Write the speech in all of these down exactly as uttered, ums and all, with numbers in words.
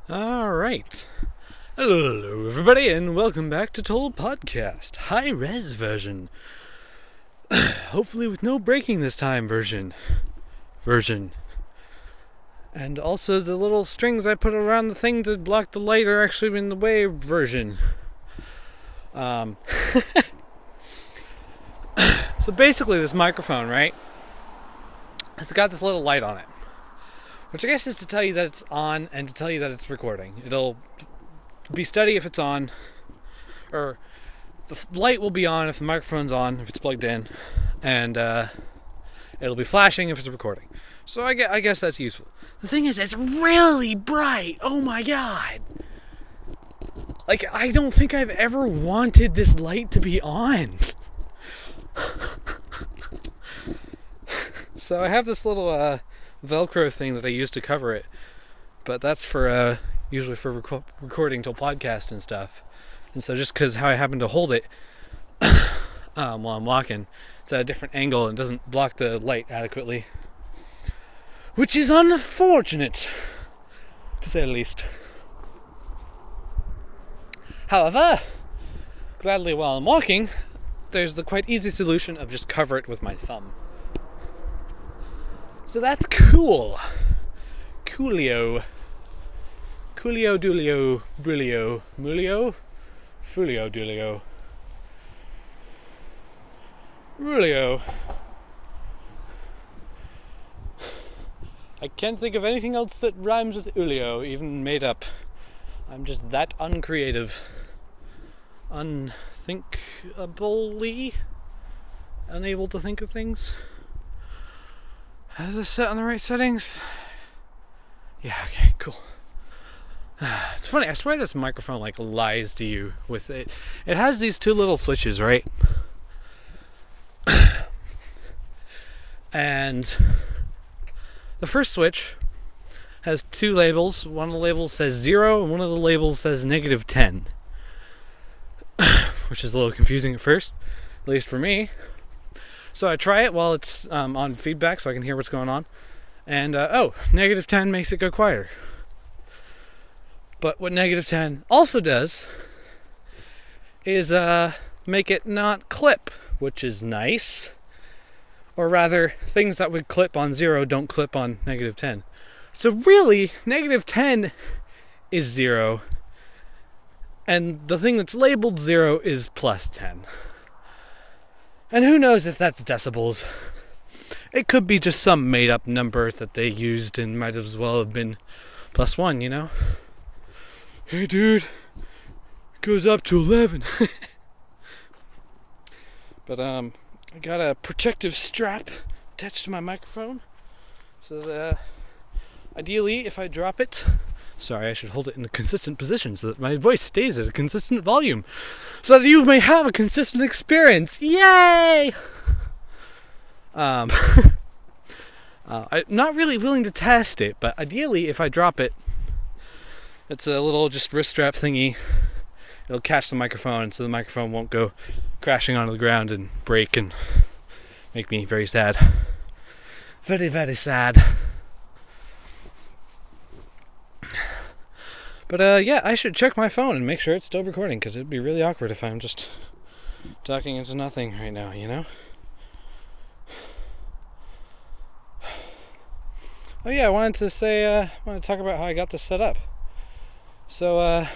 All right. Hello, everybody, and welcome back to Total Podcast, high-res version. Hopefully with no breaking this time version. Version. And also the little strings I put around the thing to block the light are actually in the way version. Um. So basically this microphone, right? It's got this little light on it. Which I guess is to tell you that it's on and to tell you that it's recording. It'll be steady if it's on, or the light will be on if the microphone's on, if it's plugged in, and uh, it'll be flashing if it's recording. So I guess, I guess that's useful. The thing is, it's really bright. Oh my god. Like, I don't think I've ever wanted this light to be on. So I have this little uh, Velcro thing that I use to cover it, but that's for uh, usually for rec- recording till podcast and stuff. And so just because how I happen to hold it um, while I'm walking, it's at a different angle and doesn't block the light adequately, which is unfortunate, to say the least. However, gladly while I'm walking, there's the quite easy solution of just cover it with my thumb. So that's cool. Coolio. Coolio, Dulio, Brulio, Mulio, Fulio, Dulio. Rulio. I can't think of anything else that rhymes with Ulio, even made up. I'm just that uncreative. Unthinkably unable to think of things. Is this set on the right settings? Yeah, okay, cool. It's funny, I swear this microphone like lies to you with it. It has these two little switches, right? And the first switch has two labels. One of the labels says zero and one of the labels says negative ten. Which is a little confusing at first, at least for me. So I try it while it's um, on feedback so I can hear what's going on. And, uh, oh, negative ten makes it go quieter. But what negative ten also does is uh, make it not clip, which is nice. Or rather, things that would clip on zero don't clip on negative ten. So really, negative ten is zero. And the thing that's labeled zero is plus ten. And who knows if that's decibels. It could be just some made-up number that they used and might as well have been plus one, you know? Hey, dude, it goes up to eleven. But, um, I got a protective strap attached to my microphone. So that, uh, ideally, if I drop it... Sorry, I should hold it in a consistent position so that my voice stays at a consistent volume. So that you may have a consistent experience. Yay! Um, uh, I'm not really willing to test it, but ideally, if I drop it, it's a little just wrist strap thingy. It'll catch the microphone so the microphone won't go crashing onto the ground and break and make me very sad. Very, very sad. But, uh, yeah, I should check my phone and make sure it's still recording, because it'd be really awkward if I'm just talking into nothing right now, you know? Oh, yeah, I wanted to say, uh, I wanted to talk about how I got this set up. So, uh,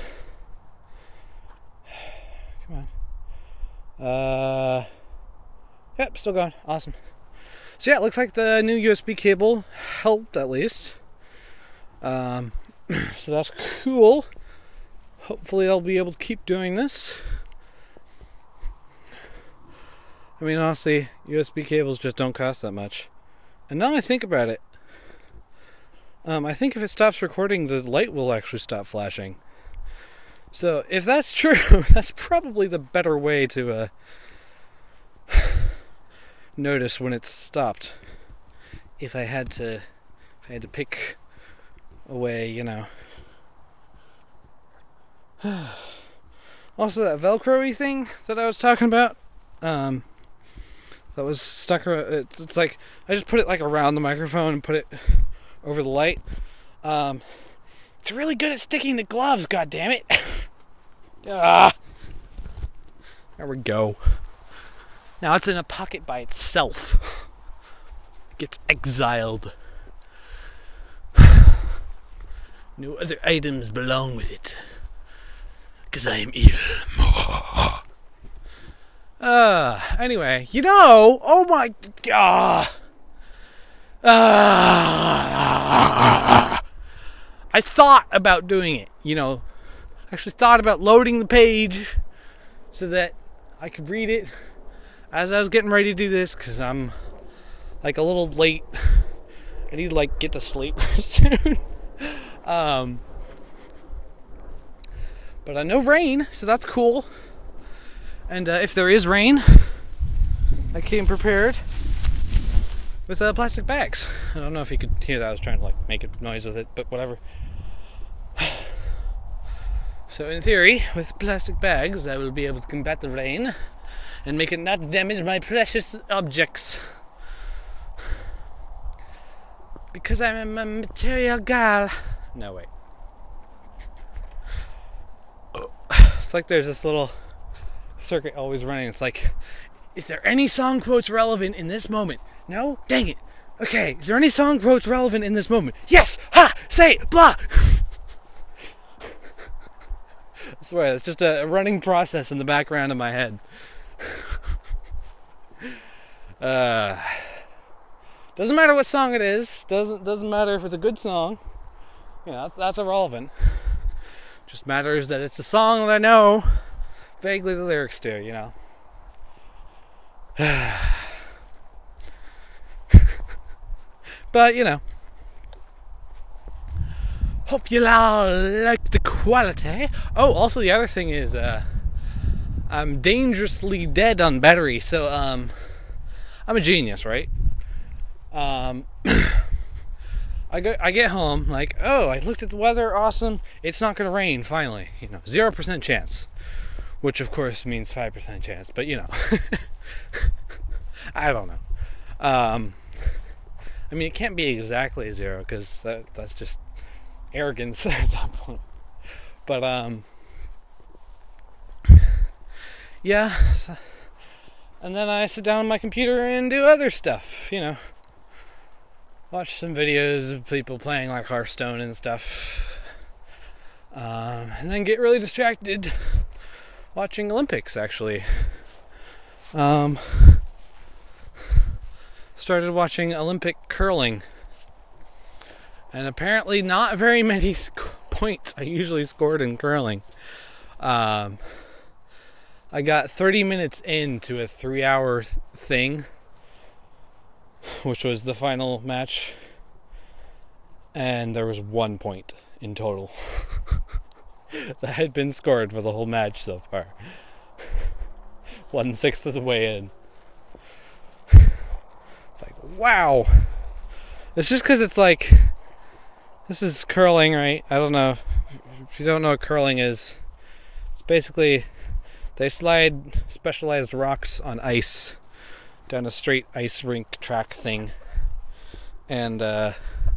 come on. Uh, yep, still going. Awesome. So, yeah, it looks like the new U S B cable helped, at least. Um... So that's cool. Hopefully I'll be able to keep doing this. I mean, honestly, U S B cables just don't cost that much. And now I think about it, um, I think if it stops recording, the light will actually stop flashing. So if that's true, that's probably the better way to uh, notice when it's stopped. If I had to, if I had to pick away, you know. Also, that Velcro-y thing that I was talking about, um, that was stuck around, it's, it's like, I just put it like around the microphone and put it over the light. Um, It's really good at sticking to gloves, goddammit. Ah. There we go. Now it's in a pocket by itself. It gets exiled. No other items belong with it. Because I am evil. Uh, anyway, you know, oh my god. Uh, I thought about doing it, you know. Actually thought about loading the page so that I could read it as I was getting ready to do this, because I'm like a little late. I need to like get to sleep soon. um, but I know rain, so that's cool. And uh, if there is rain, I came prepared with uh, plastic bags. I don't know if you could hear that. I was trying to like make a noise with it, but whatever. So in theory, with plastic bags, I will be able to combat the rain and make it not damage my precious objects. Because I'm a material gal. No, wait. It's like there's this little circuit always running. It's like, is there any song quotes relevant in this moment? No? Dang it. Okay, is there any song quotes relevant in this moment? Yes! Ha! Say it! Blah! I swear, it's just a running process in the background of my head. uh, doesn't matter what song it is. Doesn't doesn't matter if it's a good song. You know, that's, that's irrelevant. Just matters that it's a song that I know vaguely the lyrics to, you know. But, you know. Hope you all like the quality. Oh, also the other thing is, uh, I'm dangerously dead on battery. So, um, I'm a genius, right? Um, I go, I get home, like, oh, I looked at the weather, awesome. It's not gonna rain, finally. You know, zero percent chance. Which, of course, means five percent chance. But, you know. I don't know. Um, I mean, it can't be exactly zero, because that, that's just arrogance at that point. But um yeah, so, and then I sit down on my computer and do other stuff, you know, watch some videos of people playing like Hearthstone and stuff, um, and then get really distracted watching Olympics. Actually, um started watching Olympic curling. And apparently not very many sc- points I usually scored in curling. Um, I got thirty minutes into a three-hour th- thing, which was the final match, and there was one point in total that had been scored for the whole match so far. One-sixth of the way in. It's like, wow. It's just because it's like... This is curling, right? I don't know. If you don't know what curling is, it's basically they slide specialized rocks on ice down a straight ice rink track thing. And uh,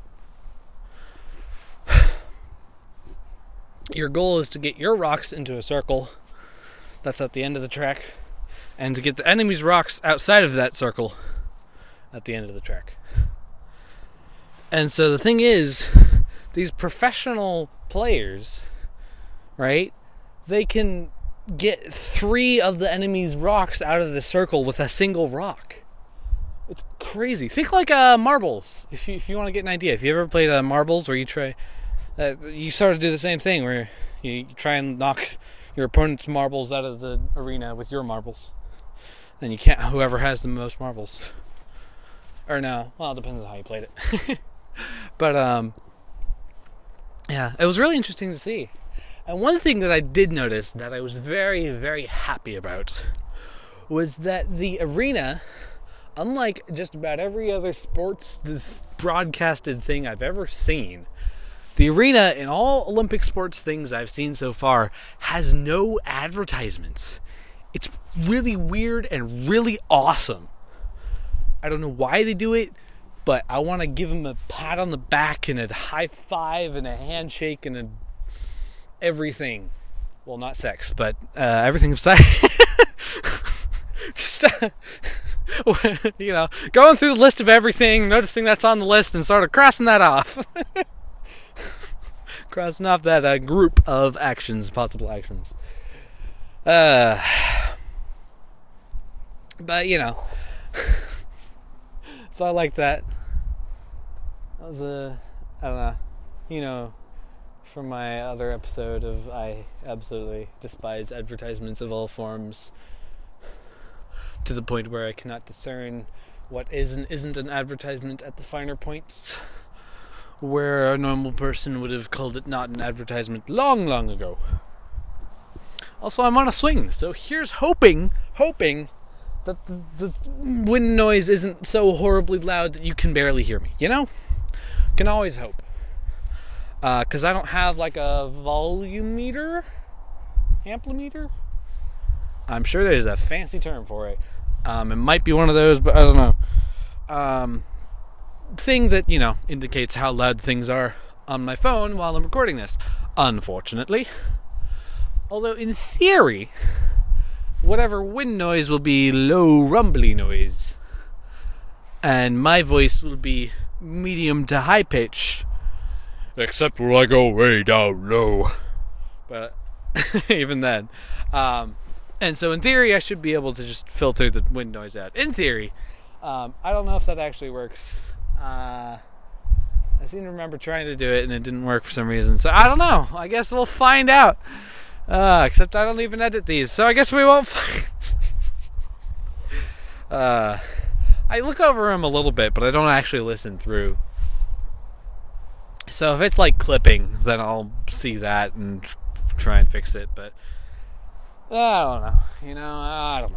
your goal is to get your rocks into a circle that's at the end of the track, and to get the enemy's rocks outside of that circle at the end of the track. And so the thing is, these professional players, right, they can get three of the enemy's rocks out of the circle with a single rock. It's crazy. Think like uh, marbles, if you if you want to get an idea. If you ever played uh, marbles, where you try, uh, you sort of do the same thing, where you, you try and knock your opponent's marbles out of the arena with your marbles. Then you can't, whoever has the most marbles. Or no, well, it depends on how you played it. But, um... yeah, it was really interesting to see. And one thing that I did notice that I was very, very happy about was that the arena, unlike just about every other sports broadcasted thing I've ever seen, the arena in all Olympic sports things I've seen so far has no advertisements. It's really weird and really awesome. I don't know why they do it. but I want to give him a pat on the back and a high five and a handshake and a everything. Well, not sex, but uh, everything aside. Just, uh, you know, going through the list of everything, noticing that's on the list and sort of crossing that off. Crossing off that uh, group of actions, possible actions. Uh, but, you know. So I like that. That was a, I don't know, you know, from my other episode of I absolutely despise advertisements of all forms, to the point where I cannot discern what is and isn't an advertisement at the finer points, where a normal person would have called it not an advertisement long, long ago. Also, I'm on a swing, so here's hoping, hoping that the, the wind noise isn't so horribly loud that you can barely hear me, you know? Can always hope. Because uh, I don't have like a volume meter? Amplimeter? I'm sure there's a fancy term for it. Um, it might be one of those, but I don't know. Um, thing that, you know, indicates how loud things are on my phone while I'm recording this. Unfortunately. Although in theory, whatever wind noise will be low rumbly noise. And my voice will be medium to high pitch. Except when I go way down low. But even then. Um, and so in theory, I should be able to just filter the wind noise out. In theory. Um, I don't know if that actually works. Uh, I seem to remember trying to do it and it didn't work for some reason. So I don't know. I guess we'll find out. Uh, except I don't even edit these. So I guess we won't find... uh, I look over them a little bit, but I don't actually listen through. So if it's like clipping, then I'll see that and try and fix it. But I don't know. You know, I don't know.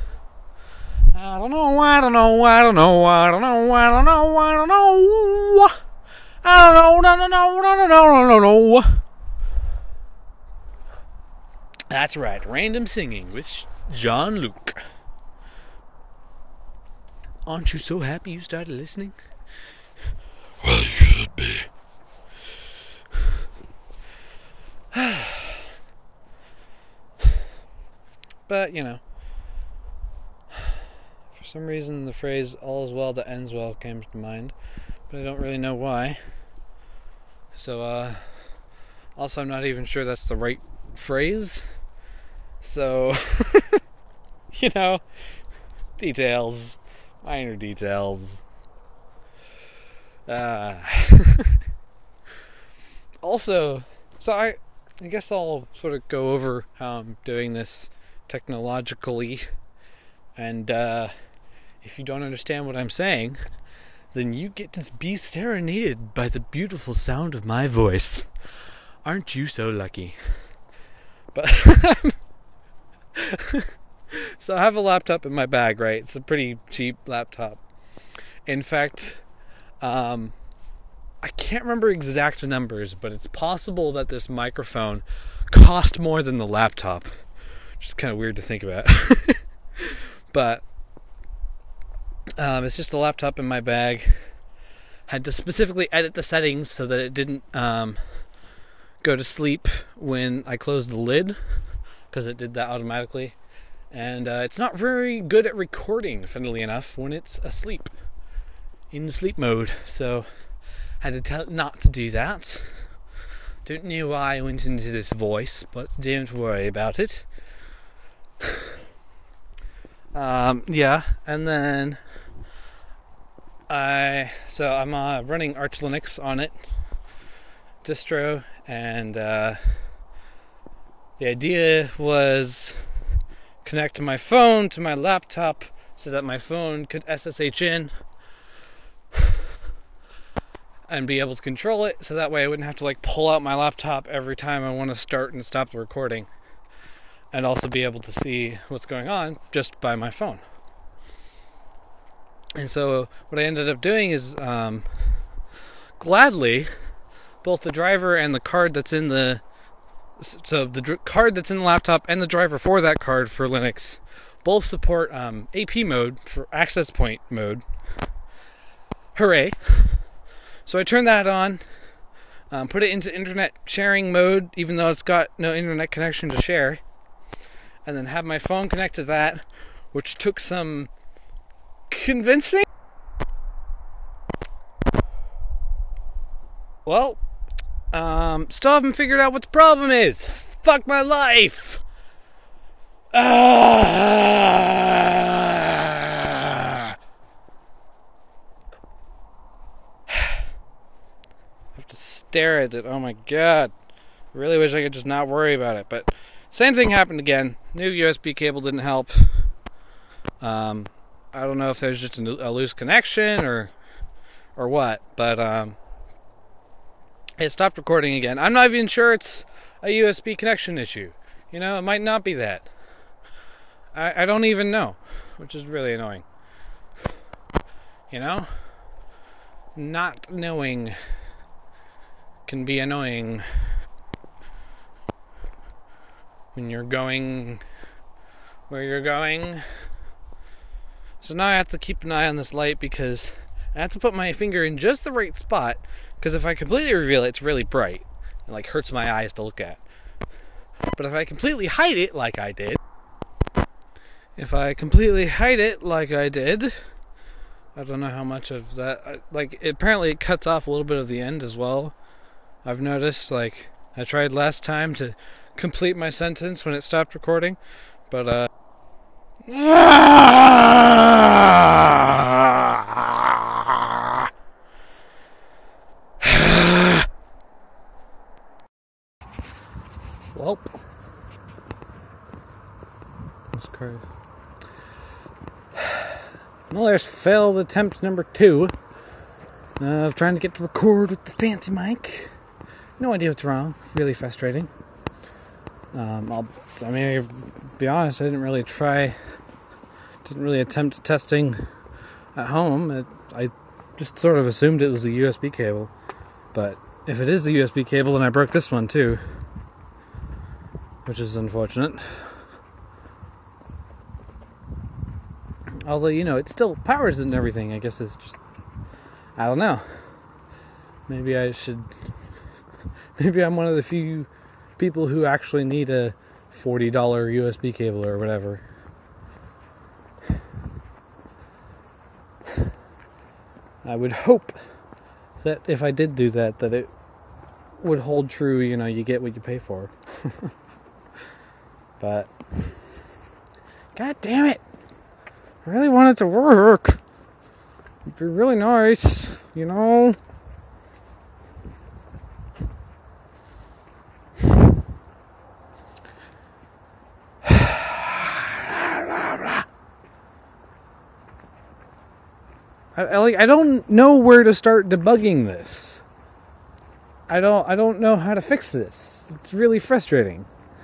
I don't know, I don't know, I don't know, I don't know, I don't know, I don't know. I don't know, no, no, no, no, no, no, no, no. That's right, random singing with Jean-Luc. Aren't you so happy you started listening? Well, you should be. But, you know, for some reason the phrase all is well that ends well came to mind, but I don't really know why. So, uh, also I'm not even sure that's the right phrase. So, you know, details, minor details. Uh, also, so I, I guess I'll sort of go over how I'm doing this technologically, and uh, if you don't understand what I'm saying, then you get to be serenaded by the beautiful sound of my voice. Aren't you so lucky? But so I have a laptop in my bag, right? It's a pretty cheap laptop. In fact, um, I can't remember exact numbers, but it's possible that this microphone cost more than the laptop. Which is kind of weird to think about. But um, it's just a laptop in my bag. Had to specifically edit the settings so that it didn't um, go to sleep when I closed the lid, because it did that automatically. And uh, it's not very good at recording, funnily enough, when it's asleep, in sleep mode. So had to tell it not to do that. Don't know why I went into this voice, but don't worry about it. um, yeah, and then I so I'm uh, running Arch Linux on it, distro, and uh, the idea was connect to my phone to my laptop so that my phone could S S H in and be able to control it, so that way I wouldn't have to like pull out my laptop every time I want to start and stop the recording, and also be able to see what's going on just by my phone. And so what I ended up doing is um, gladly both the driver and the card that's in the so the dr- card that's in the laptop and the driver for that card for Linux both support um, A P mode for access point mode. Hooray. So I turned that on, um, put it into internet sharing mode, even though it's got no internet connection to share, and then have my phone connect to that, which took some convincing. Well, um, still haven't figured out what the problem is. Fuck my life. Ah! I have to stare at it. Oh my god. I really wish I could just not worry about it. But same thing happened again. New U S B cable didn't help. Um, I don't know if there's just a, a loose connection or or what. But um, it stopped recording again. I'm not even sure it's a U S B connection issue. You know, it might not be that. I, I don't even know, which is really annoying. You know? Not knowing can be annoying when you're going where you're going. So now I have to keep an eye on this light because I have to put my finger in just the right spot, because if I completely reveal it, it's really bright and like hurts my eyes to look at. But if I completely hide it like I did, if I completely hide it like I did, I don't know how much of that, like, apparently it cuts off a little bit of the end as well. I've noticed, like, I tried last time to complete my sentence when it stopped recording, but, uh, welp. That's crazy. Well, there's failed attempt number two uh, of trying to get to record with the fancy mic. No idea what's wrong. Really frustrating. Um, I'll, I mean, to be honest, I didn't really try, didn't really attempt testing at home. It, I just sort of assumed it was a U S B cable. But if it is the U S B cable, then I broke this one too, which is unfortunate. Although, you know, it still powers it and everything. I guess it's just, I don't know. Maybe I should, maybe I'm one of the few people who actually need a forty dollars U S B cable or whatever. I would hope that if I did do that, that it would hold true, you know, you get what you pay for. But, god damn it. I really want it to work. It'd be really nice, you know. I, I like I don't know where to start debugging this. I don't I don't know how to fix this. It's really frustrating.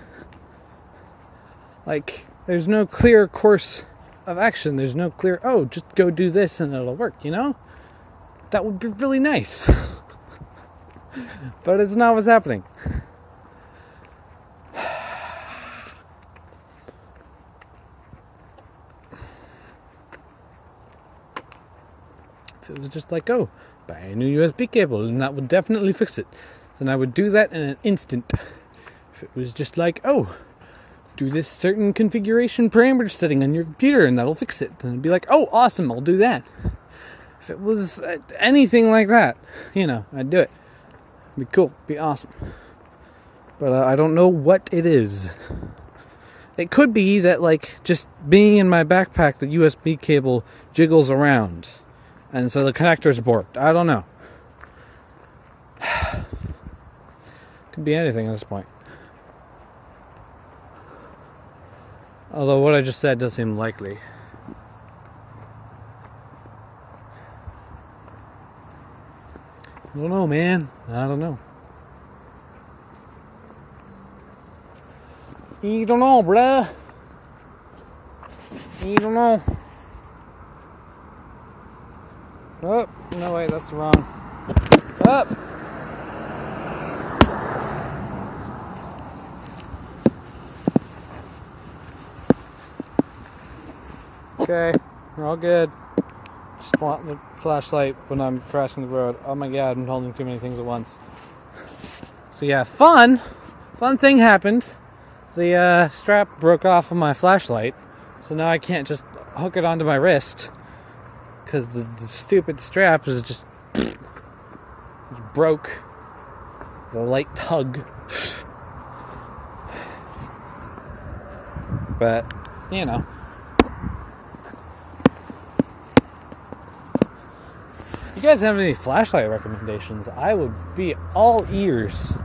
Like, there's no clear course of action. There's no clear, oh, just go do this and it'll work, you know? That would be really nice. But it's not what's happening. If it was just like, oh, buy a new U S B cable and that would definitely fix it, then I would do that in an instant. If it was just like, oh, do this certain configuration parameter setting on your computer and that'll fix it, then it'd be like, oh, awesome, I'll do that. If it was anything like that, you know, I'd do it. It'd be cool, it'd be awesome. But uh, I don't know what it is. It could be that, like, just being in my backpack, the U S B cable jiggles around, and so the connector's borked. I don't know. Could be anything at this point. Although what I just said does seem likely. I don't know, man. I don't know. You don't know, bruh. You don't know. Oh, no, wait, that's wrong. Up. Okay, we're all good. Just want the flashlight when I'm crossing the road. Oh my god, I'm holding too many things at once. So yeah, fun! Fun thing happened. The uh, strap broke off of my flashlight, so now I can't just hook it onto my wrist, because the, the stupid strap is just, just broke. The light tug. But, you know. If you guys have any flashlight recommendations, I would be all ears.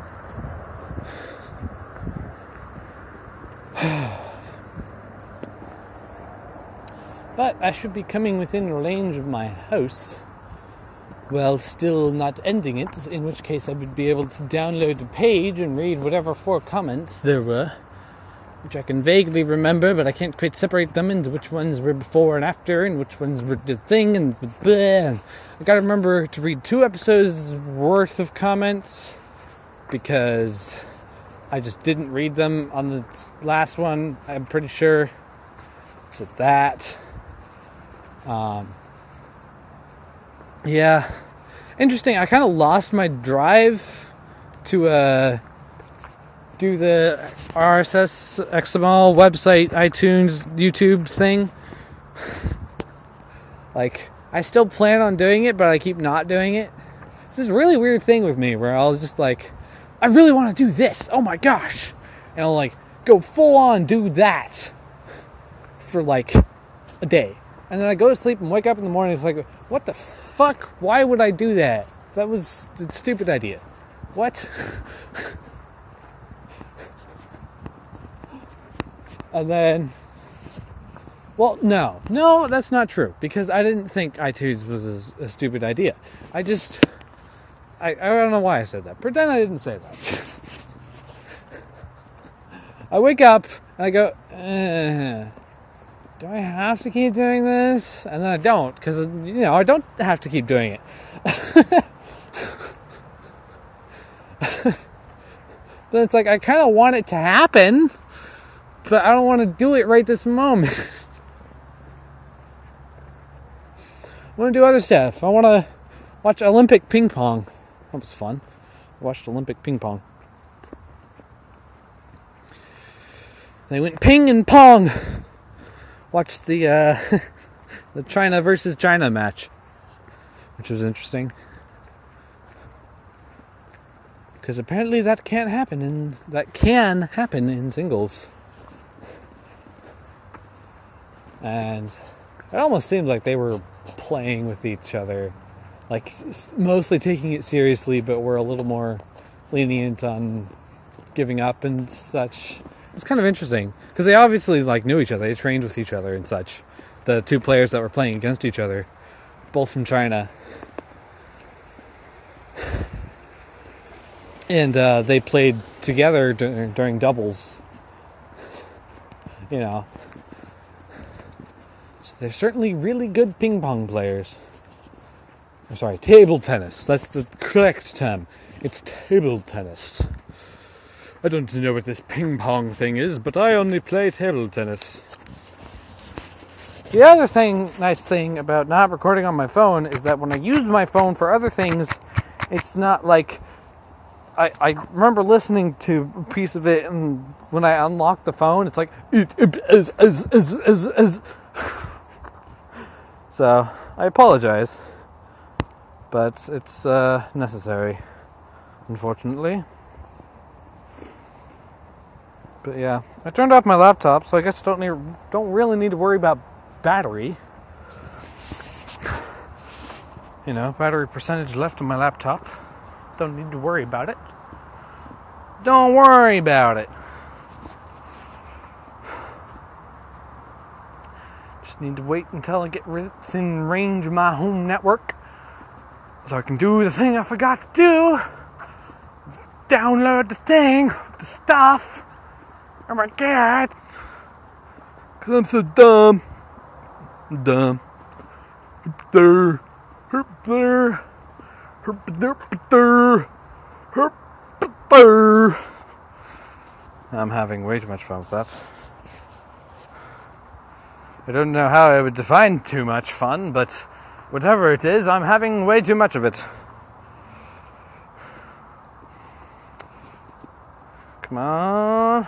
But I should be coming within range of my house, while still not ending it, in which case I would be able to download the page and read whatever four comments there were, which I can vaguely remember, but I can't quite separate them into which ones were before and after, and which ones were the thing, and bleh. I gotta remember to read two episodes worth of comments, because I just didn't read them on the last one, I'm pretty sure. So that. Um, yeah. Interesting, I kind of lost my drive to uh, do the R S S, X M L, website, iTunes, YouTube thing. Like, I still plan on doing it, but I keep not doing it. This is a really weird thing with me, where I'll just like, I really want to do this, oh my gosh, and I'll like, go full on do that for like a day. And then I go to sleep and wake up in the morning, it's like, what the fuck? Why would I do that? That was a stupid idea. What? And then, well, no. No, that's not true. Because I didn't think iTunes was a, a stupid idea. I just, I, I don't know why I said that. Pretend I didn't say that. I wake up and I go, uh, do I have to keep doing this? And then I don't, because, you know, I don't have to keep doing it. But it's like, I kind of want it to happen, but I don't want to do it right this moment. I want to do other stuff. I want to watch Olympic ping pong. That was fun. I watched Olympic ping pong. They went ping and pong. Watched the uh, the China versus China match, which was interesting, because apparently that can't happen in that can happen in singles, and it almost seemed like they were playing with each other, like mostly taking it seriously, but were a little more lenient on giving up and such. It's kind of interesting, because they obviously like knew each other, they trained with each other and such. The two players that were playing against each other, both from China. And uh, they played together dur- during doubles. You know. So they're certainly really good ping pong players. I'm sorry, table tennis. That's the correct term. It's table tennis. I don't know what this ping pong thing is, but I only play table tennis. The other thing, nice thing about not recording on my phone is that when I use my phone for other things, it's not like, I, I remember listening to a piece of it, and when I unlock the phone, it's like, it, it, is, is, is, is, is. So, I apologize, but it's uh, necessary, unfortunately. But yeah, I turned off my laptop, so I guess I don't need, don't really need to worry about battery. You know, battery percentage left on my laptop. Don't need to worry about it. Don't worry about it. Just need to wait until I get within range of my home network, so I can do the thing I forgot to do. Download the thing, the stuff. Oh my god! Cause I'm so dumb. I'm dumb. Herp there. Herp there. Herp there. Herp there. I'm having way too much fun with that. I don't know how I would define too much fun, but Whatever it is, I'm having way too much of it. Come on.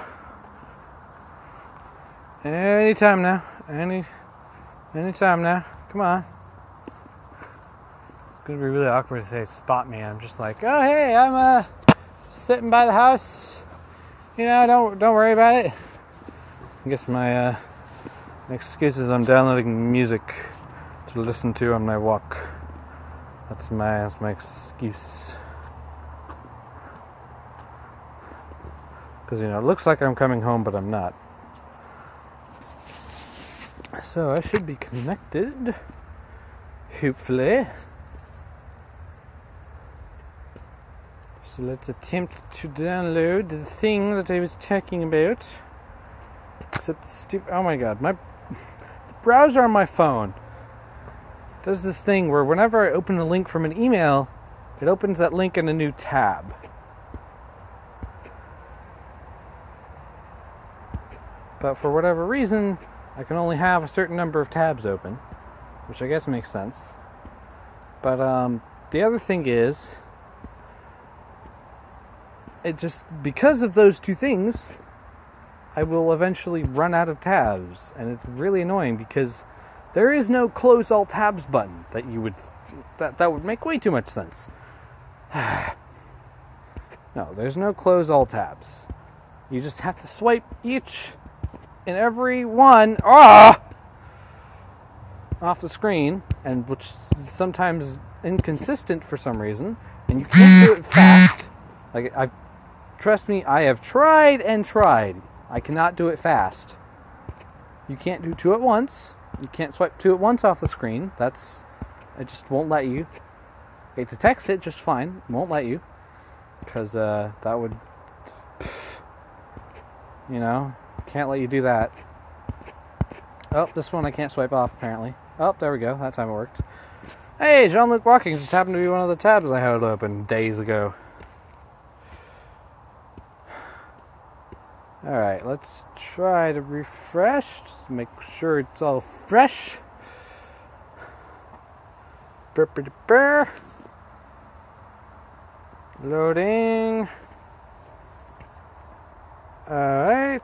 Anytime now. Any anytime now. Come on. It's gonna be really awkward to say spot me. I'm just like, oh hey, I'm uh sitting by the house. You know, don't don't worry about it. I guess my uh excuse is I'm downloading music to listen to on my walk. That's my that's my excuse. Because, you know, it looks like I'm coming home, but I'm not. So I should be connected. Hopefully. So let's attempt to download the thing that I was talking about. Except stupid. Oh my god, my the browser on my phone does this thing where whenever I open a link from an email, it opens that link in a new tab. But for whatever reason, I can only have a certain number of tabs open, which I guess makes sense. But um, the other thing is, it just, because of those two things, I will eventually run out of tabs, and it's really annoying because there is no close all tabs button that you would, that, that would make way too much sense. No, there's no close all tabs. You just have to swipe each and every one ah, off the screen, and which is sometimes inconsistent for some reason, and you can't do it fast. Like, I, trust me, I have tried and tried. I cannot do it fast. You can't do two at once. You can't swipe two at once off the screen. That's, it just won't let you. It detects it just fine. Won't let you, because uh, that would, pff, you know. Can't let you do that. Oh, this one I can't swipe off, apparently. Oh, there we go. That time it worked. Hey, Jean-Luc Walking just happened to be one of the tabs I had open days ago. Alright, let's try to refresh. Just make sure it's all fresh. Burr, burr, burr. Loading. Alright.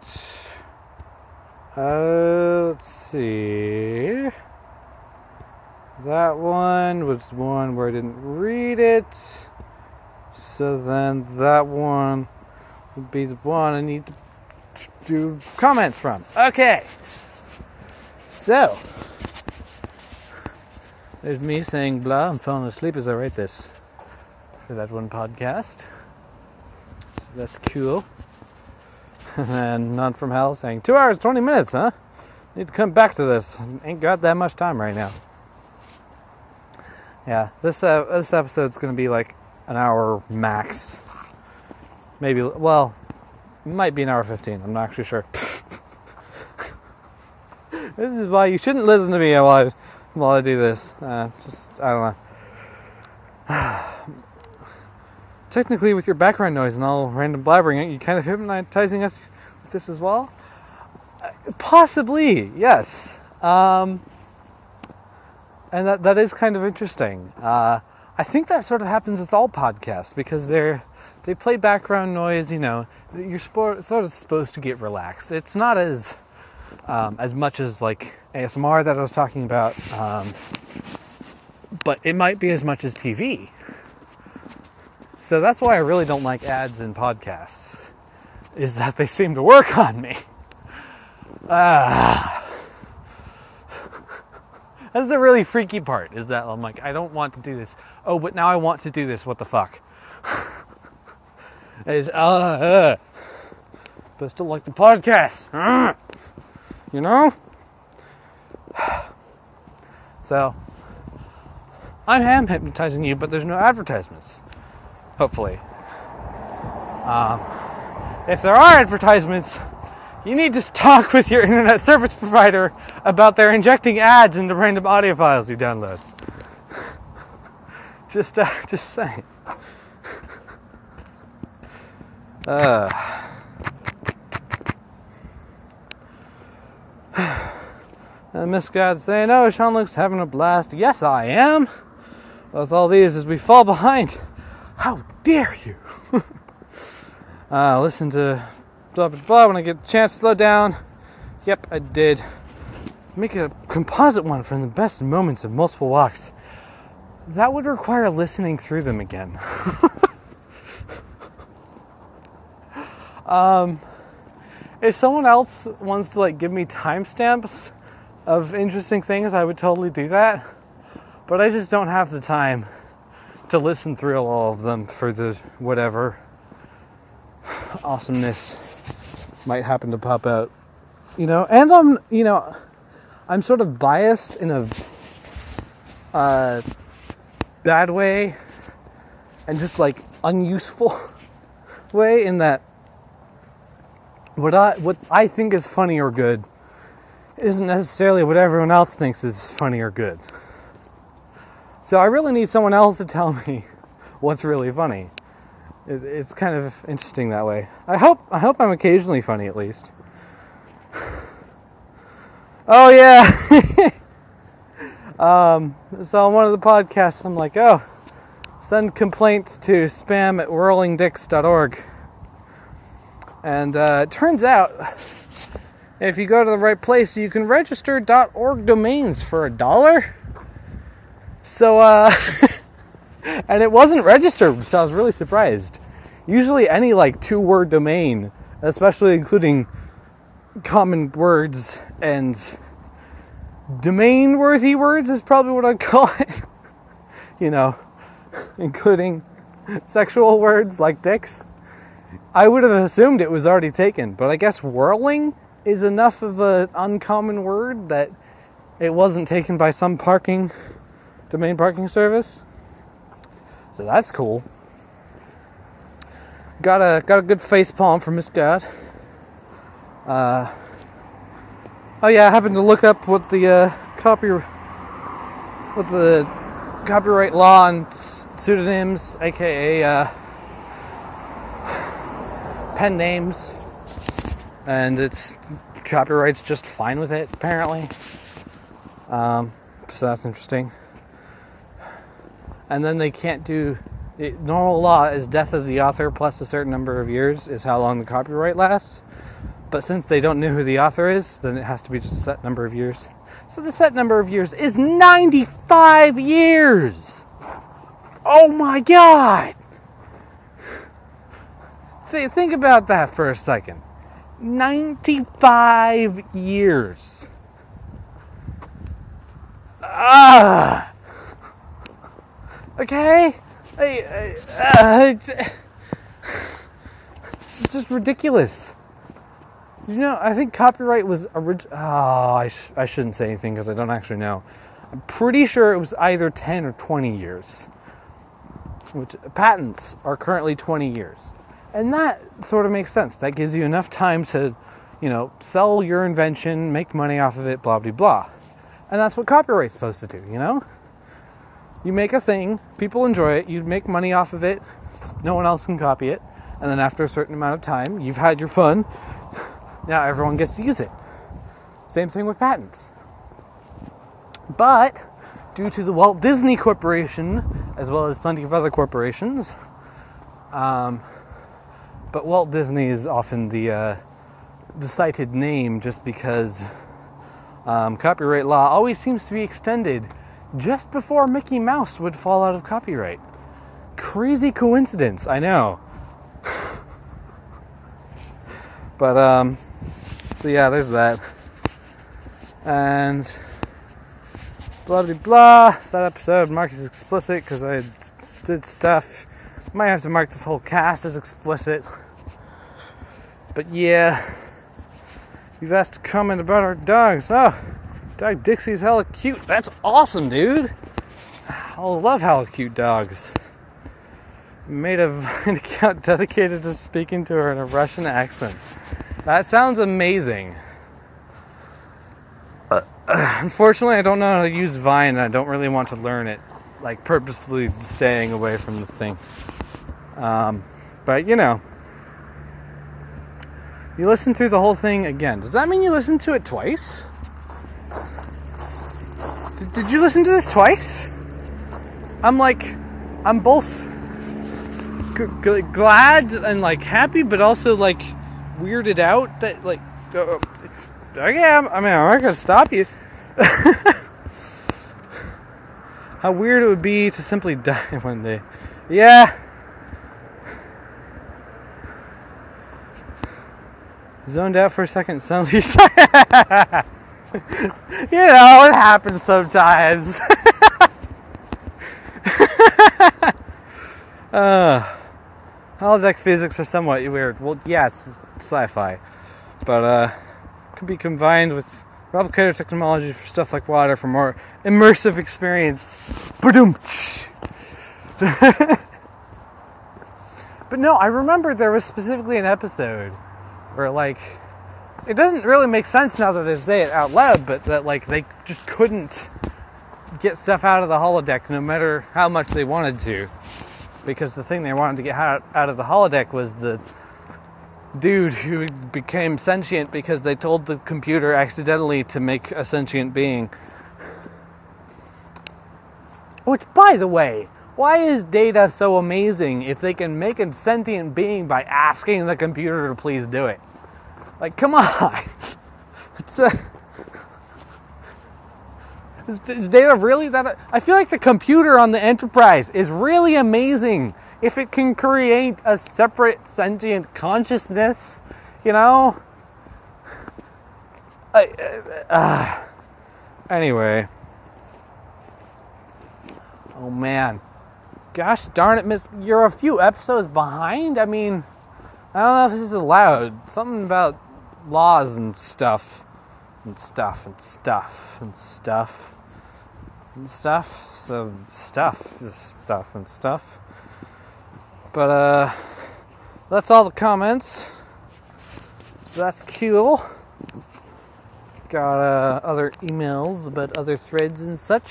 Uh, let's see. That one was the one where I didn't read it. So then that one would be the one I need to do comments from. Okay. So, there's me saying blah. I'm falling asleep as I write this for that one podcast. So that's cool. And None from Hell saying, two hours, twenty minutes, huh? Need to come back to this. Ain't got that much time right now. Yeah, this uh, this episode's going to be like an hour max. Maybe, well, it might be an hour fifteen. I'm not actually sure. This is why you shouldn't listen to me while I, while I do this. Uh, just, I don't know. Technically, with your background noise and all random blabbering, you kind of hypnotizing us with this as well? Uh, possibly, yes. Um, and that that is kind of interesting. Uh, I think that sort of happens with all podcasts because they're they play background noise. You know, you're spo- sort of supposed to get relaxed. It's not as um, as much as like A S M R that I was talking about, um, but it might be as much as T V. So that's why I really don't like ads in podcasts, is that they seem to work on me. Ah. That's the really freaky part, is that I'm like, I don't want to do this. Oh, but now I want to do this. What the fuck? It's, uh, uh. But I still like the podcast. Uh. You know? So, I am hypnotizing you, but there's no advertisements. Hopefully. Um, if there are advertisements, you need to talk with your internet service provider about their injecting ads into random audio files you download. just, uh, just saying. Uh. And Miss God saying, oh, Sean Luke's having a blast. Yes, I am. That's all these as we fall behind. How dare you? uh, listen to blah, blah, blah when I get a chance to slow down. Yep, I did. Make a composite one from the best moments of multiple walks. That would require listening through them again. um, if someone else wants to like give me timestamps of interesting things, I would totally do that. But I just don't have the time to listen through all of them for the whatever awesomeness might happen to pop out. You know, and I'm, you know, I'm sort of biased in a uh, bad way and just like unuseful way in that what I what I think is funny or good isn't necessarily what everyone else thinks is funny or good. So I really need someone else to tell me what's really funny. It, it's kind of interesting that way. I hope I hope I'm occasionally funny at least. Oh yeah. um, so on one of the podcasts, I'm like, oh, send complaints to spam at whirling dicks dot org. And uh, it turns out, if you go to the right place, you can register .org domains for a dollar. So, uh, and it wasn't registered, so I was really surprised. Usually any like two-word domain, especially including common words and domain-worthy words is probably what I'd call it. You know, including sexual words like dicks. I would have assumed it was already taken, but I guess whirling is enough of an uncommon word that it wasn't taken by some parking, domain parking service. So that's cool. Got a got a good face palm from Miss God. Uh, oh yeah, I happened to look up what the uh, copy, what the copyright law on pseudonyms, aka uh, pen names, and it's copyright's just fine with it apparently. Um, so that's interesting. And then they can't do it, normal law is death of the author plus a certain number of years is how long the copyright lasts. But since they don't know who the author is, then it has to be just a set number of years. So the set number of years is ninety-five years! Oh my god! Th- think about that for a second. ninety-five years. Ah! Okay? I, I, uh, it's, it's just ridiculous. You know, I think copyright was original. Oh, I, sh- I shouldn't say anything because I don't actually know. I'm pretty sure it was either ten or twenty years. Which patents are currently twenty years. And that sort of makes sense. That gives you enough time to, you know, sell your invention, make money off of it, blah, blah, blah. And that's what copyright's supposed to do, you know? You make a thing, people enjoy it, you make money off of it, no one else can copy it, and then after a certain amount of time, you've had your fun, now everyone gets to use it. Same thing with patents. But, due to the Walt Disney Corporation, as well as plenty of other corporations, um, but Walt Disney is often the, uh, the cited name just because um, copyright law always seems to be extended just before Mickey Mouse would fall out of copyright. Crazy coincidence, I know. But, um, so yeah, there's that. And, blah, blah, blah. That episode marked as explicit because I did stuff. Might have to mark this whole cast as explicit. But yeah, you've asked to comment about our dogs. Oh, dog Dixie's hella cute. That's awesome, dude. I love hella cute dogs. Made a Vine account dedicated to speaking to her in a Russian accent. That sounds amazing. Uh, unfortunately, I don't know how to use Vine, and I don't really want to learn it. Like, purposefully staying away from the thing. Um, but, you know. You listen through the whole thing again. Does that mean you listen to it twice? D- did you listen to this twice? I'm like, I'm both g- g- glad and like happy, but also like weirded out that like, uh, okay, I'm, I mean, I'm not gonna stop you. How weird it would be to simply die one day. Yeah. Zoned out for a second, suddenly. You know, it happens sometimes. uh, holodeck physics are somewhat weird. Well, yeah, it's sci-fi, but uh, could be combined with replicator technology for stuff like water for more immersive experience. Ba-doom. But no, I remember there was specifically an episode where, like, it doesn't really make sense now that they say it out loud, but that, like, they just couldn't get stuff out of the holodeck no matter how much they wanted to. Because the thing they wanted to get out, out of the holodeck was the dude who became sentient because they told the computer accidentally to make a sentient being. Which, by the way, why is Data so amazing if they can make a sentient being by asking the computer to please do it? Like, come on. It's a, is, is Data really that... I feel like the computer on the Enterprise is really amazing if it can create a separate sentient consciousness, you know? I, uh, uh, anyway. Oh, man. Gosh darn it, Miss. You're a few episodes behind? I mean, I don't know if this is allowed. Something about laws and stuff. And stuff and stuff and stuff. And stuff. So, stuff. Stuff and stuff. But, uh, that's all the comments. So that's cool. Got, uh, other emails about other threads and such.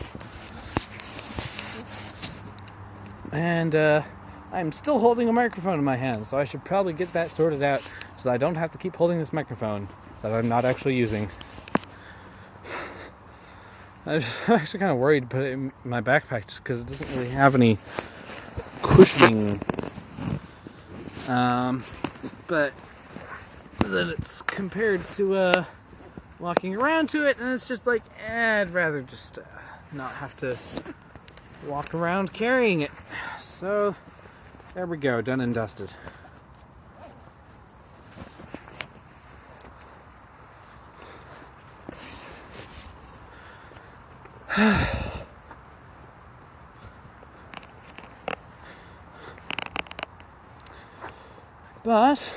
And, uh, I'm still holding a microphone in my hand, so I should probably get that sorted out so that I don't have to keep holding this microphone that I'm not actually using. I was actually kind of worried to put it in my backpack just because it doesn't really have any cushioning. Um, but then it's compared to uh, walking around to it, and it's just like, eh, I'd rather just uh, not have to walk around carrying it. So, there we go, done and dusted. But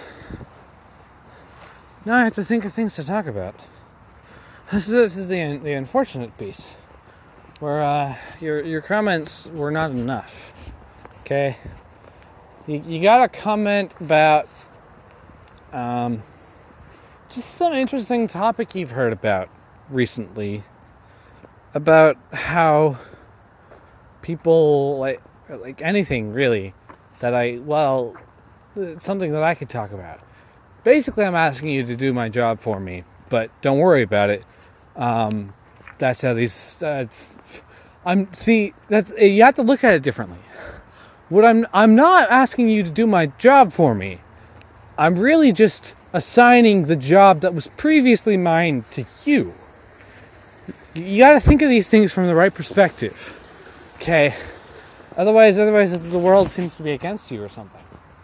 now I have to think of things to talk about. This is, this is the the unfortunate piece, where uh, your your comments were not enough. Okay, you you got a comment about um, just some interesting topic you've heard about recently, about how people like like anything really that I well. It's something that I could talk about. Basically, I'm asking you to do my job for me, but don't worry about it. Um, that's how these. Uh, I'm see. That's you have to look at it differently. What I'm I'm not asking you to do my job for me. I'm really just assigning the job that was previously mine to you. You got to think of these things from the right perspective, okay? Otherwise, otherwise, the world seems to be against you or something.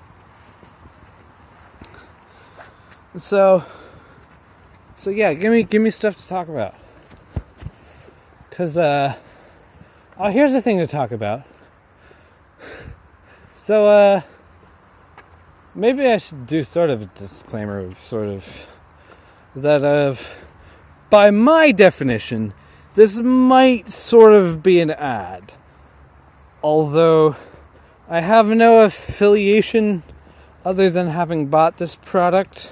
So, so yeah, give me give me stuff to talk about. Cause uh, oh, here's the thing to talk about. So uh, maybe I should do sort of a disclaimer, of sort of that of by my definition, this might sort of be an ad. Although I have no affiliation other than having bought this product.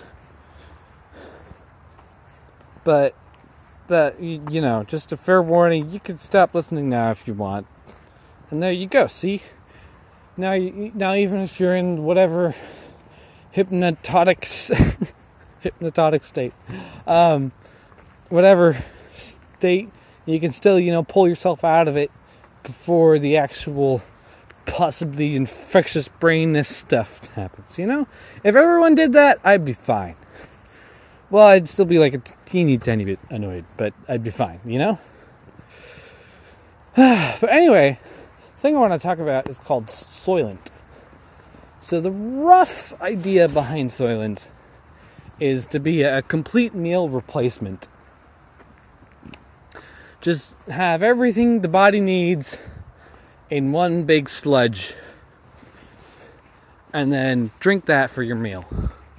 But, that you, you know, just a fair warning, you can stop listening now if you want. And there you go, see? Now, you, now even if you're in whatever hypnotic, hypnotic state, um, whatever state You can still, you know, pull yourself out of it before the actual possibly infectious brainness stuff happens, you know? If everyone did that, I'd be fine. Well, I'd still be like a teeny tiny bit annoyed, but I'd be fine, you know? But anyway, the thing I want to talk about is called Soylent. So the rough idea behind Soylent is to be a complete meal replacement. Just have everything the body needs in one big sludge, and then drink that for your meal.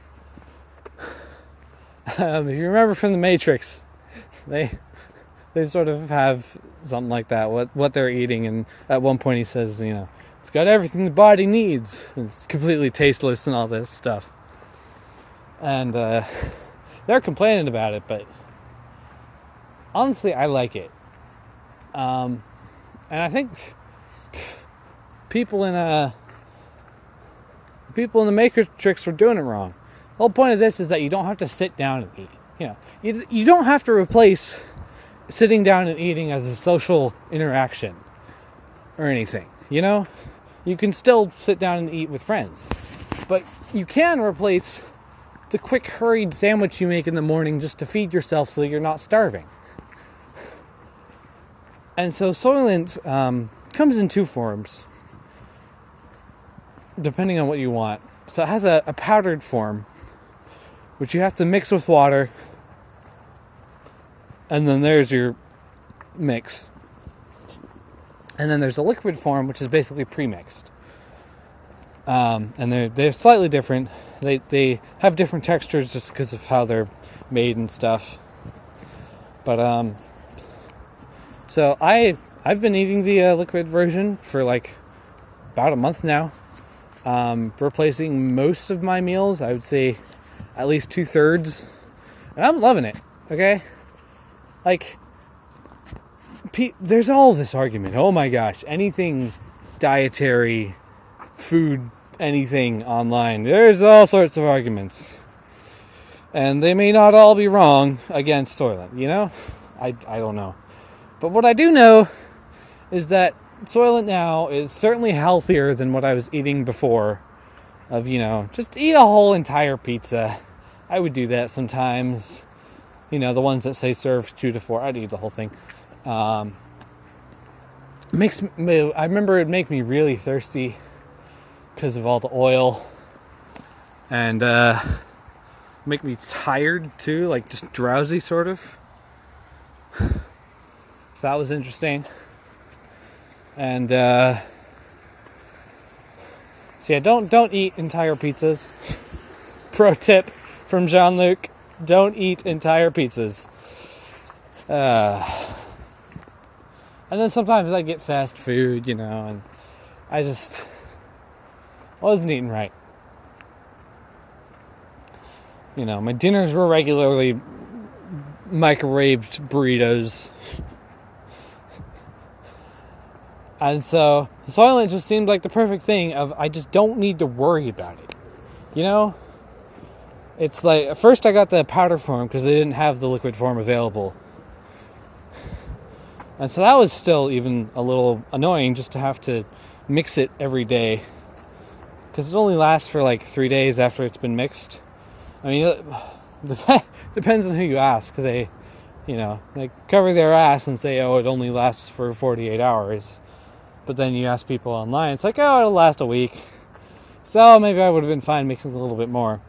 Um, if you remember from The Matrix, they they sort of have something like that, what what they're eating, and at one point he says, you know, it's got everything the body needs. It's completely tasteless and all this stuff. And uh, they're complaining about it, but honestly, I like it. Um, and I think pff, people in a people in the Matrix were doing it wrong. The whole point of this is that you don't have to sit down and eat. You know, you, you don't have to replace sitting down and eating as a social interaction or anything. You know, you can still sit down and eat with friends, but you can replace the quick, hurried sandwich you make in the morning just to feed yourself so you're not starving. And so Soylent um, comes in two forms, depending on what you want. So it has a, a powdered form, which you have to mix with water, and then there's your mix. And then there's a liquid form, which is basically pre-mixed. Um, and they're they're slightly different. They they have different textures just because of how they're made and stuff. But um, so I I've been eating the uh, liquid version for like about a month now, um, replacing most of my meals. I would say at least two thirds, and I'm loving it. Okay, like pe- there's all this argument. Oh my gosh, anything dietary, food, anything online. There's all sorts of arguments, and they may not all be wrong against Soylent. You know, I I don't know, but what I do know is that Soylent now is certainly healthier than what I was eating before. Of, you know, just eat a whole entire pizza. I would do that sometimes. You know, the ones that say serve two to four, I'd eat the whole thing. Um, makes me, I remember it'd make me really thirsty because of all the oil, and uh, make me tired too, like just drowsy sort of. So that was interesting. And uh, so yeah, don't don't eat entire pizzas. Pro tip from Jean-Luc: don't eat entire pizzas. Uh, and then sometimes I get fast food, you know, and I just wasn't eating right. You know, my dinners were regularly microwaved burritos. And so Soylent just seemed like the perfect thing of I just don't need to worry about it. You know? It's like, at first I got the powder form because they didn't have the liquid form available. And so that was still even a little annoying just to have to mix it every day. Because it only lasts for like three days after it's been mixed. I mean, it depends on who you ask. They, you know, they cover their ass and say, oh, it only lasts for forty-eight hours. But then you ask people online, it's like, oh, it'll last a week. So maybe I would have been fine mixing a little bit more.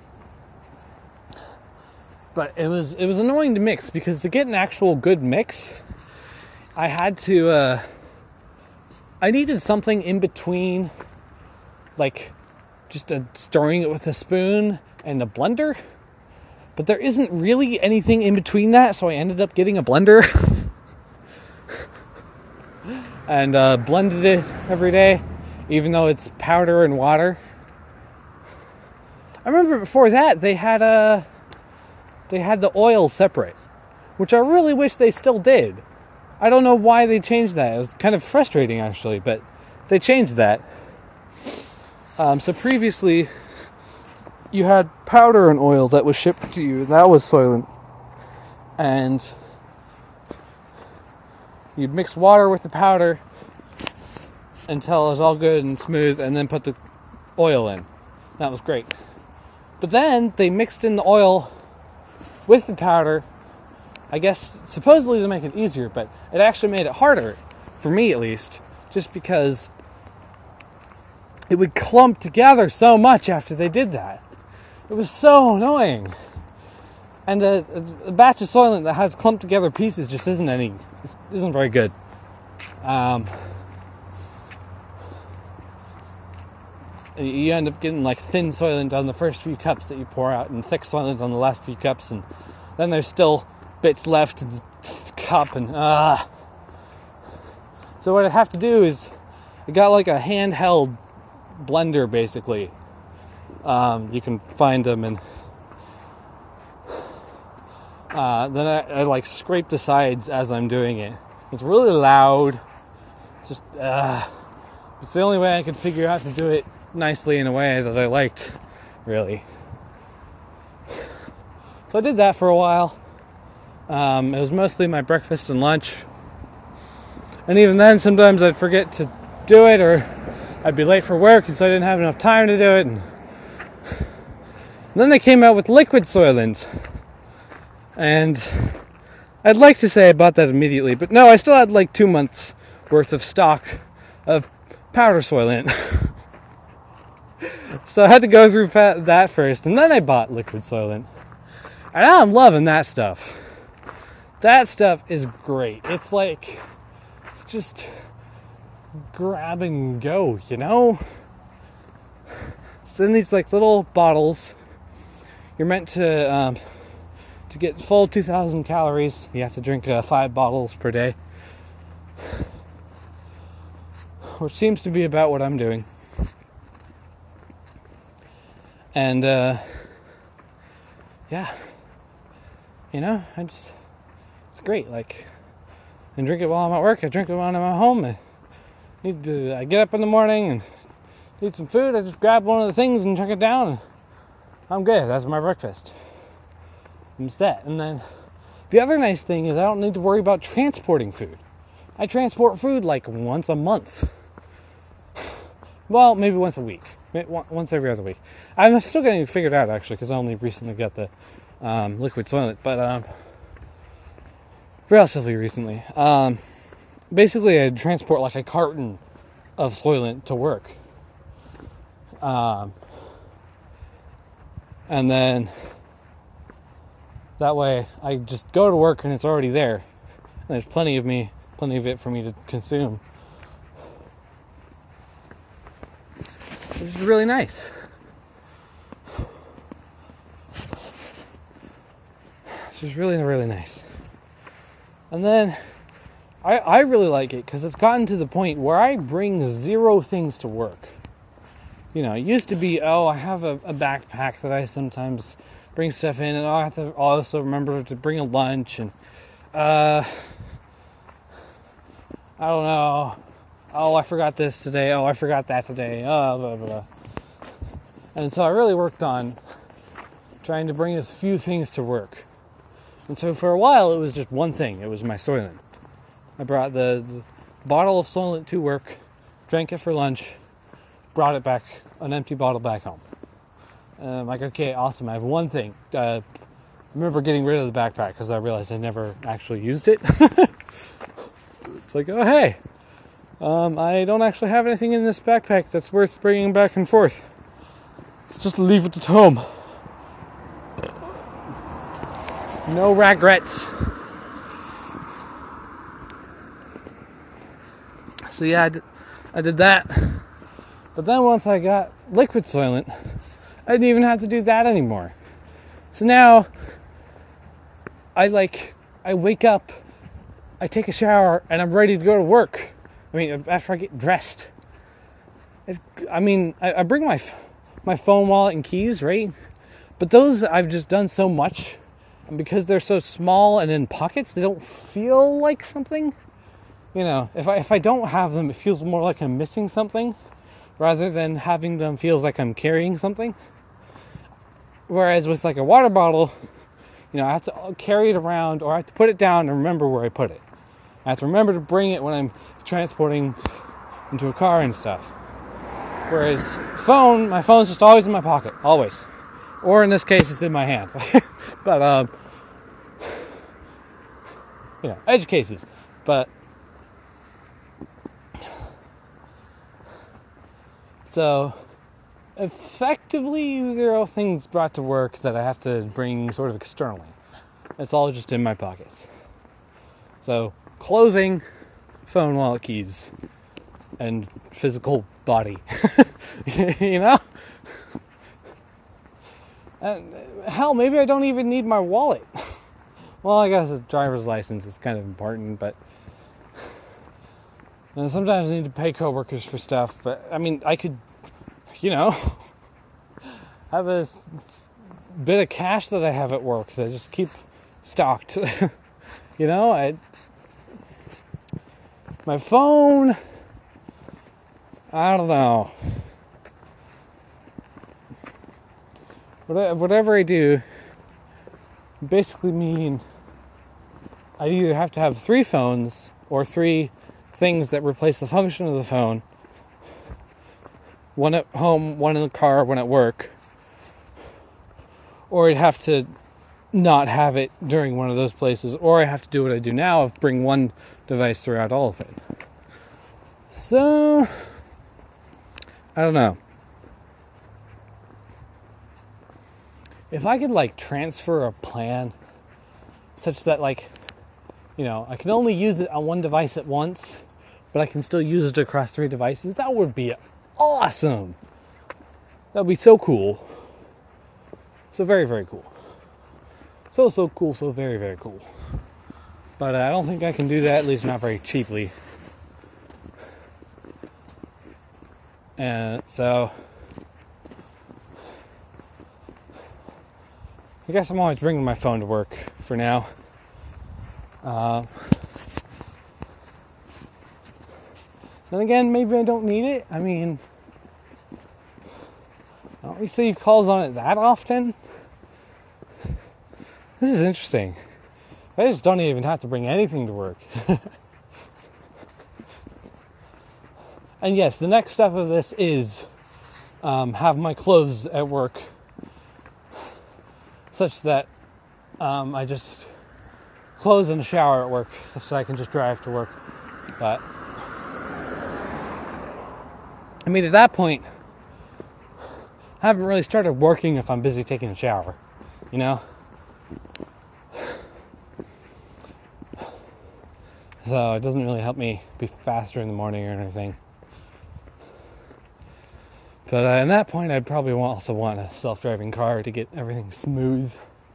But it was it was annoying to mix because to get an actual good mix, I had to, uh, I needed something in between, like just a, stirring it with a spoon and a blender. But there isn't really anything in between that, so I ended up getting a blender. And uh, blended it every day, even though it's powder and water. I remember before that they had a, they had the oil separate, which I really wish they still did. I don't know why they changed that. It was kind of frustrating actually, but they changed that. Um, so previously, you had powder and oil that was shipped to you. That was Soylent, and you'd mix water with the powder until it was all good and smooth, and then put the oil in. That was great. But then they mixed in the oil with the powder, I guess supposedly to make it easier, but it actually made it harder, for me at least, just because it would clump together so much after they did that. It was so annoying. And a, a, a batch of Soylent that has clumped together pieces just isn't any, isn't very good. Um, you end up getting like thin Soylent on the first few cups that you pour out, and thick Soylent on the last few cups, and then there's still bits left in the cup, and ah. Uh. So what I have to do is, I got like a handheld blender basically. Um, you can find them, and uh, then I, I like scrape the sides as I'm doing it. It's really loud. It's just, uh, it's the only way I could figure out to do it nicely in a way that I liked, really. So I did that for a while. Um, it was mostly my breakfast and lunch. And even then, sometimes I'd forget to do it, or I'd be late for work, and so I didn't have enough time to do it. And then they came out with liquid Soylent. And I'd like to say I bought that immediately, but no, I still had like two months worth of stock of powder Soylent. So I had to go through fat, that first, and then I bought liquid Soylent. And now I'm loving that stuff. That stuff is great. It's like, it's just grab and go, you know? It's in these like little bottles. You're meant to, um, to get full two thousand calories. You have to drink uh, five bottles per day. Which seems to be about what I'm doing. And, uh, yeah, you know, I just, it's great. Like, I drink it while I'm at work, I drink it while I'm at home. I need to, I get up in the morning and need some food, I just grab one of the things and drink it down, and I'm good. That's my breakfast. I'm set. And then the other nice thing is I don't need to worry about transporting food. I transport food like once a month. Well, maybe once a week. Once every other week. I'm still getting it figured out, actually, because I only recently got the um, liquid Soylent, but um, relatively recently. Um, basically, I transport like a carton of Soylent to work. Um, and then that way, I just go to work and it's already there. And there's plenty of me, plenty of it for me to consume. Which is really nice. Which is really, really nice. And then, I, I really like it because it's gotten to the point where I bring zero things to work. You know, it used to be, oh, I have a, a backpack that I sometimes bring stuff in, and oh, I have to also remember to bring a lunch, and, uh, I don't know. Oh, I forgot this today. Oh, I forgot that today. Oh, blah, blah, blah. And so I really worked on trying to bring as few things to work. And so for a while, it was just one thing. It was my Soylent. I brought the, the bottle of Soylent to work, drank it for lunch, brought it back, an empty bottle back home. And I'm like, okay, awesome. I have one thing. Uh, I remember getting rid of the backpack because I realized I never actually used it. It's like, oh, hey. Um, I don't actually have anything in this backpack that's worth bringing back and forth. Let's just leave it at home. No regrets. So yeah, I did, I did that. But then once I got liquid Soylent, I didn't even have to do that anymore. So now, I like, I wake up, I take a shower, and I'm ready to go to work. I mean, after I get dressed. It, I mean, I, I bring my my phone, wallet, and keys, right? But those I've just done so much. And because they're so small and in pockets, they don't feel like something. You know, if I if I don't have them, it feels more like I'm missing something. Rather than having them feels like I'm carrying something. Whereas with like a water bottle, you know, I have to carry it around or I have to put it down and remember where I put it. I have to remember to bring it when I'm transporting into a car and stuff. Whereas phone, my phone's just always in my pocket, always. Or in this case, it's in my hand. But, um, you know, edge cases. But, so, effectively, zero things brought to work that I have to bring sort of externally. It's all just in my pockets. So, clothing, phone, wallet, keys, and physical body. You know? And hell, maybe I don't even need my wallet. Well, I guess a driver's license is kind of important, but and sometimes I need to pay coworkers for stuff. But I mean, I could, you know, have a bit of cash that I have at work that I just keep stocked. You know, I my phone. I don't know. Whatever I do, basically mean I either have to have three phones or three things that replace the function of the phone. One at home, one in the car, one at work. Or I'd have to not have it during one of those places. Or I have to do what I do now of bring one device throughout all of it. So, I don't know. If I could, like, transfer a plan such that, like, you know, I can only use it on one device at once, but I can still use it across three devices, that would be awesome. That would be so cool. So very, very cool. So, so cool, so very, very cool. But uh, I don't think I can do that, at least not very cheaply. And so I guess I'm always bringing my phone to work for now. Uh, then again, maybe I don't need it. I mean, I don't receive calls on it that often. This is interesting. I just don't even have to bring anything to work. And yes, the next step of this is um, have my clothes at work such that um, I just clothes in the shower at work such that I can just drive to work. But I mean, at that point, I haven't really started working if I'm busy taking a shower, you know? So it doesn't really help me be faster in the morning or anything. But uh, at that point, I'd probably also want a self-driving car to get everything smooth.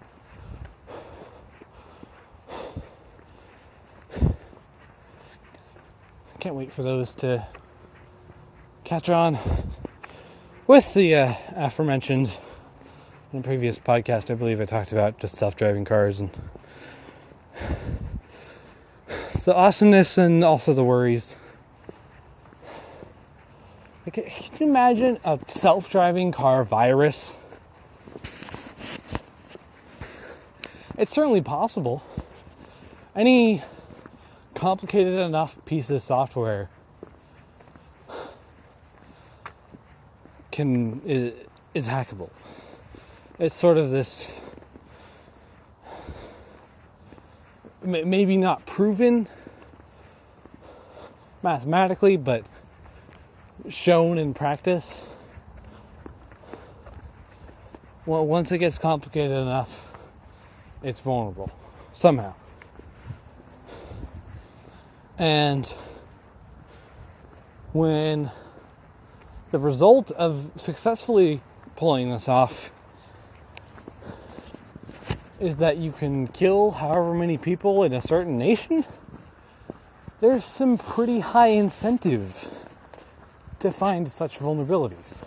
Can't wait for those to catch on. With the uh, aforementioned, in a previous podcast, I believe I talked about just self-driving cars and the awesomeness and also the worries. Like, can you imagine a self-driving car virus? It's certainly possible. Any complicated enough piece of software can is, is hackable. It's sort of this maybe not proven mathematically, but shown in practice. Well, once it gets complicated enough, it's vulnerable somehow. And when the result of successfully pulling this off is that you can kill however many people in a certain nation, there's some pretty high incentive to find such vulnerabilities.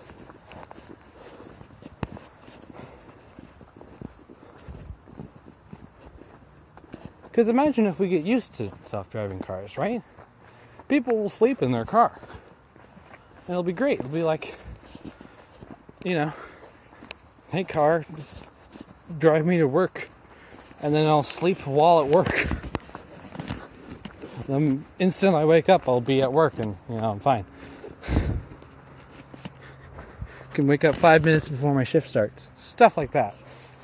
Because imagine if we get used to self-driving cars, right? People will sleep in their car. And it'll be great. It'll be like, you know, hey car, just drive me to work. And then I'll sleep while at work. The instant I wake up, I'll be at work and, you know, I'm fine. I can wake up five minutes before my shift starts. Stuff like that.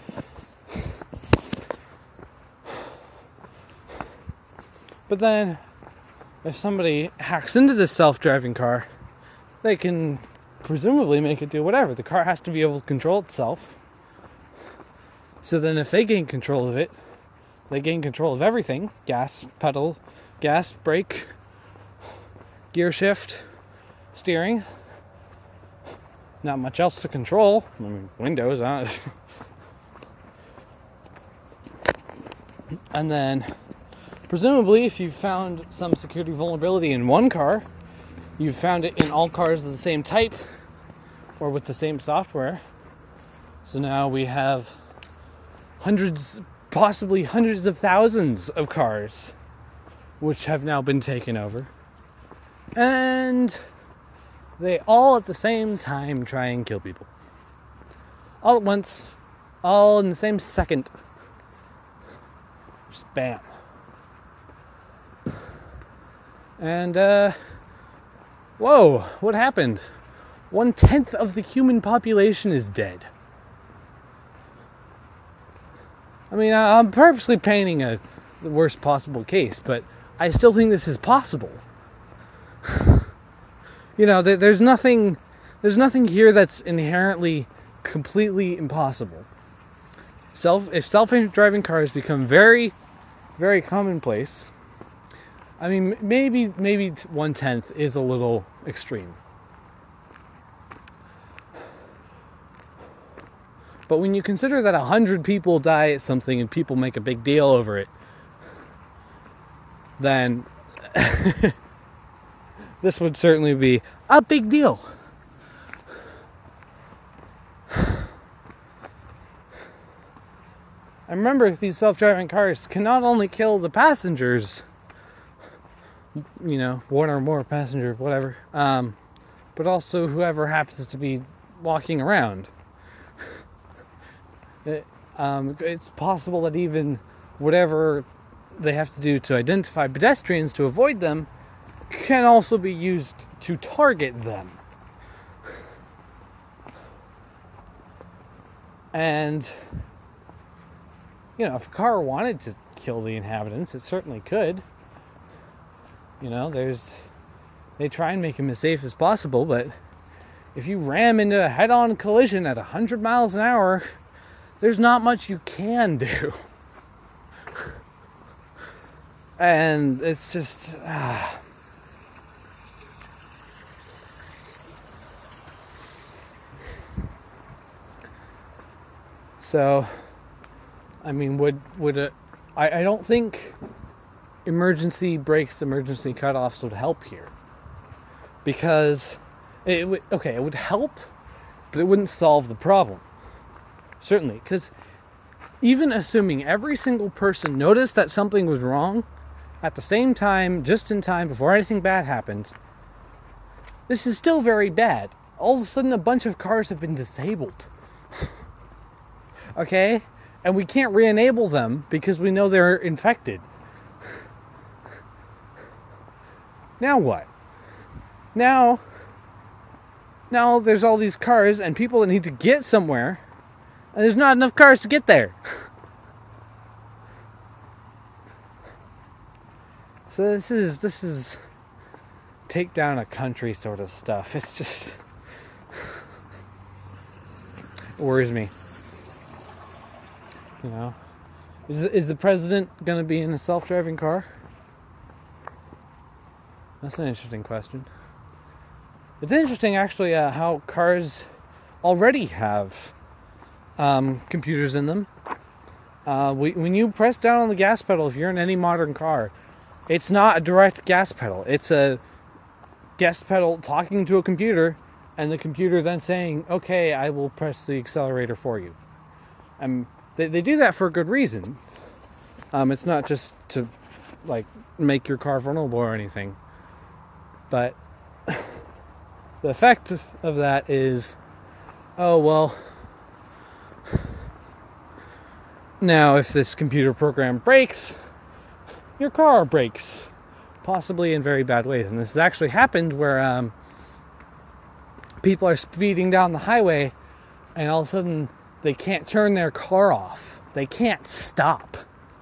But then, if somebody hacks into this self-driving car, they can presumably make it do whatever. The car has to be able to control itself. So then if they gain control of it, they gain control of everything. Gas, pedal, gas, brake, gear shift, steering. Not much else to control. I mean, windows, huh? And then, presumably, if you found some security vulnerability in one car, you've found it in all cars of the same type or with the same software. So now we have hundreds, possibly hundreds of thousands of cars which have now been taken over. And they all at the same time try and kill people. All at once, all in the same second. Just bam. And, uh, whoa, what happened? One tenth of the human population is dead. I mean, I'm purposely painting a the worst possible case, but I still think this is possible. You know, there's nothing, there's nothing here that's inherently completely impossible. Self, if self-driving cars become very, very commonplace, I mean, maybe maybe one tenth is a little extreme. But when you consider that a hundred people die at something and people make a big deal over it, then this would certainly be a big deal. I remember these self-driving cars can not only kill the passengers, you know, one or more passenger, whatever, um, but also whoever happens to be walking around. It, um, it's possible that even whatever they have to do to identify pedestrians to avoid them can also be used to target them. And, you know, if a car wanted to kill the inhabitants, it certainly could. You know, there's, they try and make them as safe as possible, but if you ram into a head-on collision at one hundred miles an hour, there's not much you can do. And it's just... Ah. So, I mean, would would a, I, I don't think emergency brakes, emergency cutoffs would help here. Because, it would, okay, it would help, but it wouldn't solve the problem. Certainly, because even assuming every single person noticed that something was wrong at the same time, just in time, before anything bad happened, this is still very bad. All of a sudden, a bunch of cars have been disabled. Okay? And we can't re-enable them because we know they're infected. Now what? Now, now there's all these cars and people that need to get somewhere, and there's not enough cars to get there. So this is, this is take down a country sort of stuff. It's just, it worries me. You know, is is the president going to be in a self-driving car? That's an interesting question. It's interesting, actually, uh, how cars already have um, computers in them. Uh, we, when you press down on the gas pedal, if you're in any modern car, it's not a direct gas pedal. It's a gas pedal talking to a computer, and the computer then saying, "Okay, I will press the accelerator for you." And They they do that for a good reason. Um, it's not just to, like, make your car vulnerable or anything. But the effect of that is, oh, well, now if this computer program breaks, your car breaks. possibly in very bad ways. And this has actually happened where um, people are speeding down the highway and all of a sudden they can't turn their car off. They can't stop.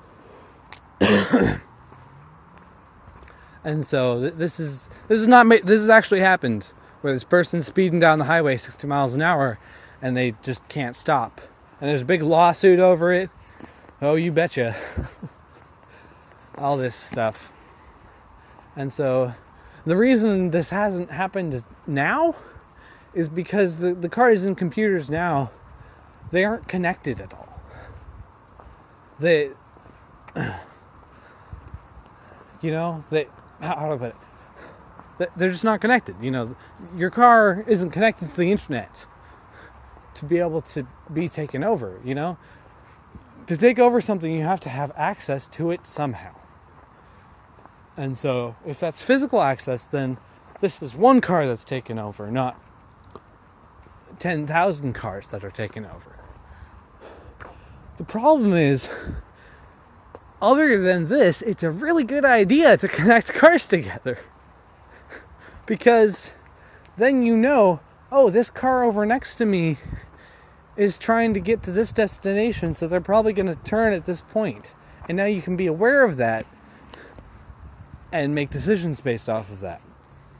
And so th- this is this is not ma- this has actually happened where this person's speeding down the highway sixty miles an hour and they just can't stop. And there's a big lawsuit over it. Oh, you betcha. All this stuff. And so the reason this hasn't happened now is because the, the cars and computers now, they aren't connected at all. They, you know, they, how, how do I put it? They're just not connected. You know, your car isn't connected to the internet to be able to be taken over, you know? To take over something, you have to have access to it somehow. And so, if that's physical access, then this is one car that's taken over, not ten thousand cars that are taken over. The problem is, other than this, it's a really good idea to connect cars together. Because then you know, oh, this car over next to me is trying to get to this destination, so they're probably going to turn at this point. And now you can be aware of that and make decisions based off of that.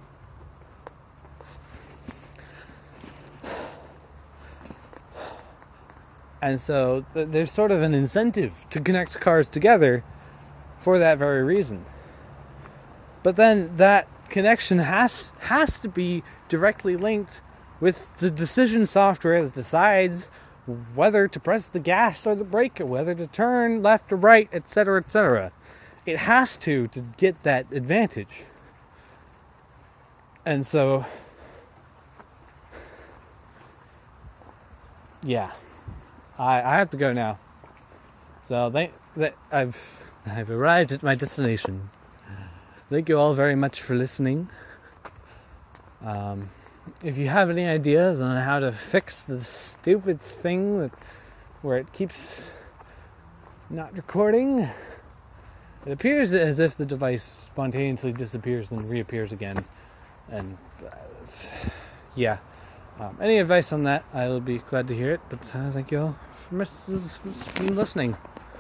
And so th- there's sort of an incentive to connect cars together for that very reason. But then that connection has has to be directly linked with the decision software that decides whether to press the gas or the brake, or whether to turn left or right, et cetera, et cetera. It has to to get that advantage. And so, yeah, I I have to go now. So they, they I've I've arrived at my destination. Thank you all very much for listening. Um, if you have any ideas on how to fix the stupid thing that where it keeps not recording, it appears as if the device spontaneously disappears and reappears again. And uh, yeah, um, any advice on that, I will be glad to hear it. But uh, thank you all for listening.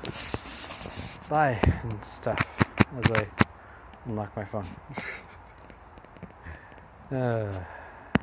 Bye and stuff as I unlock my phone. uh.